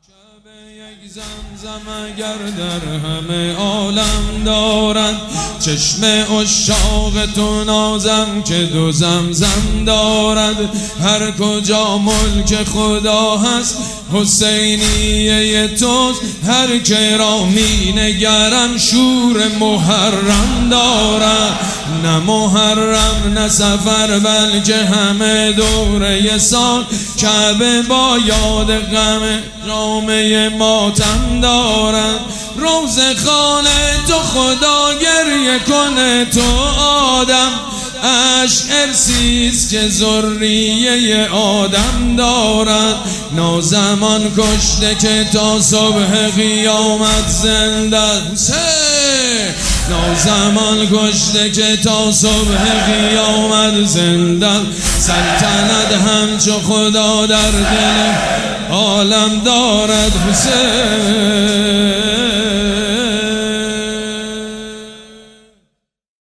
یک زمزم اگر در همه عالم دارد، چشم عشاق تو نازم که دو زمزم دارد. هر کجا ملک خدا هست حسینیه توست، هر که را می نگرم شور محرم دارد. نه محرم نه سفر بلکه همه دوره سال، کعبه با یاد غم جامعه ماتم دارد. روز خانه تو خدا گریه کنه تو آدم، عشق ارسیست که ذریه آدم دارد. نازمان کشته که تا صبح قیامت زنده، نازمان کشته که تا صبح قیامت زنده. سلطنت همچو خدا در دل عالم دارد حسین.